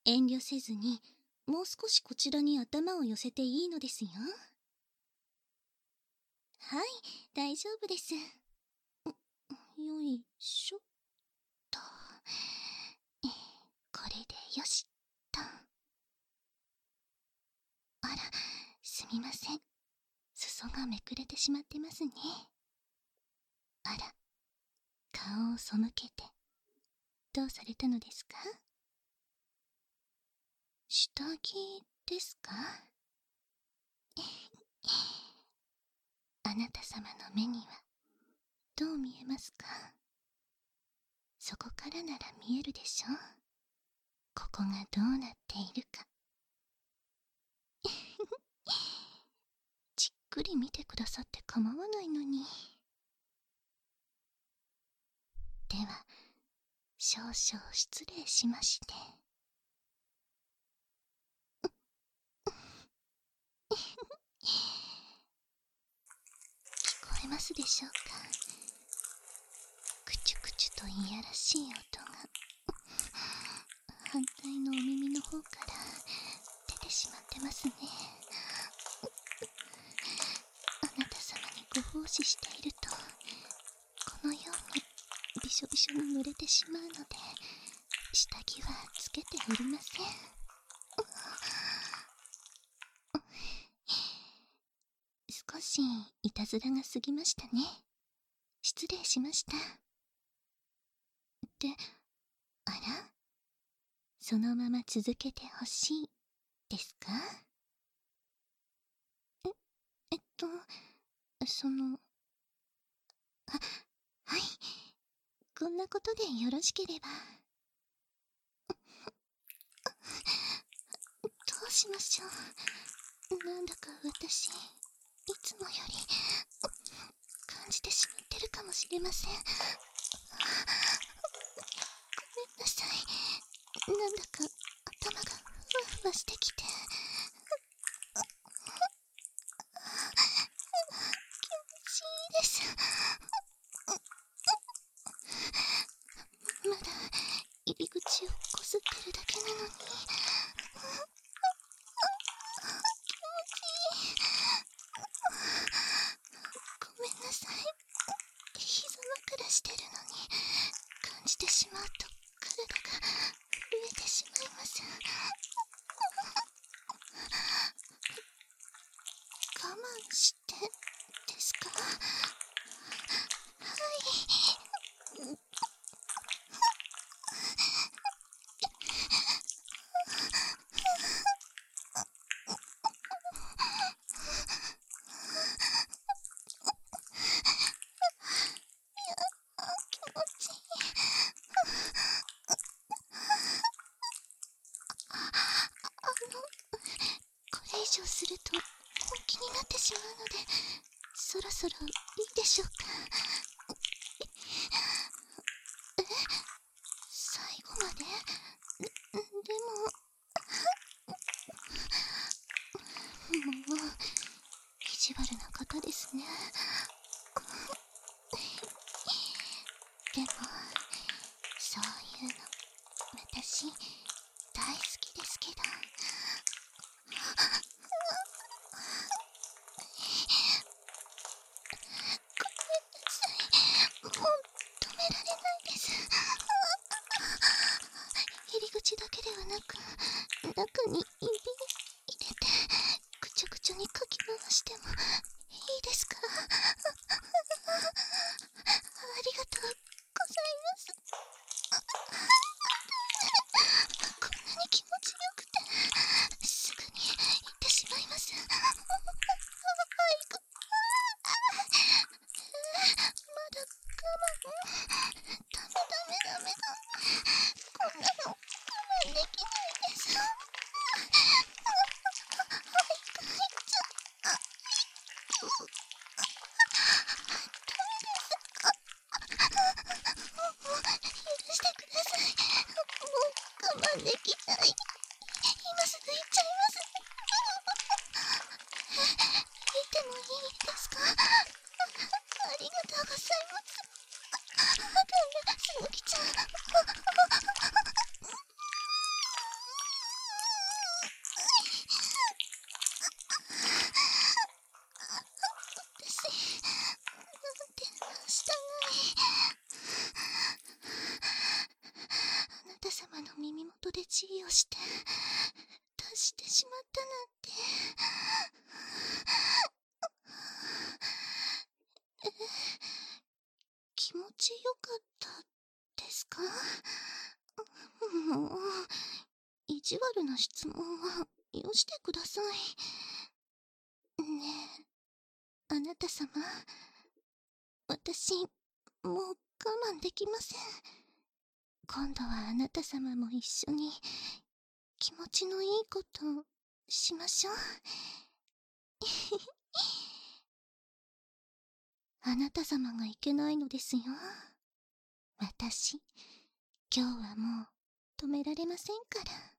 遠慮せずに、もう少しこちらに頭を寄せていいのですよ。はい、大丈夫です。よいしょっと。これでよしっと。あら、すみません。裾がめくれてしまってますね。あら、顔を背けて、どうされたのですか？下着ですか？あなた様の目にはどう見えますか？そこからなら見えるでしょ？ここがどうなっているか。じっくり見てくださって構わないのに。では、少々失礼しまして。聞こえますでしょうか？くちゅくちゅといやらしい音が反対のお耳の方から出てしまってますね。あなた様にご奉仕していると、このようにびしょびしょに濡れてしまうので、下着はつけておりません。少しいたずらが過ぎましたね。失礼しました。で、あら？そのまま続けてほしいですか？えっと、はい。こんなことでよろしければ。どうしましょう。なんだか私、いつもより感じてしまってるかもしれません。ごめんなさい。なんだか頭がふわふわしてきて。気持ちいいです。まだ入り口をこすってるだけなのに。気持ちいい。ごめんなさい。膝枕してるのに感じてしまうと体が震えてしまいます。我慢してですか？はい。気持ちいい。これ以上すると本気になってしまうので、そろそろいいでしょうか？最後まで？でももう意地悪な方ですね。でもそういうの私大好きですけど。もう止められないです。入り口だけではなく、中に指入れてぐちゃぐちゃにかき回してもいいですか？ありがとうございます。こんなに気持ちよくてすぐに行ってしまいます。まだ我慢。ダメ。こんなの我慢できないです。許してください。もう我慢できない。今すぐ行っちゃいます。行ってもいいですか？ありがとうございます。すむきちゃん。 様の耳元で治療して出してしまったなんて。気持ちよかったですか？もう意地悪な質問はよしてください。ねえ、あなた様、私もう我慢できません。今度はあなた様も一緒に気持ちのいいことしましょう。あなた様がいけないのですよ。私、今日はもう止められませんから。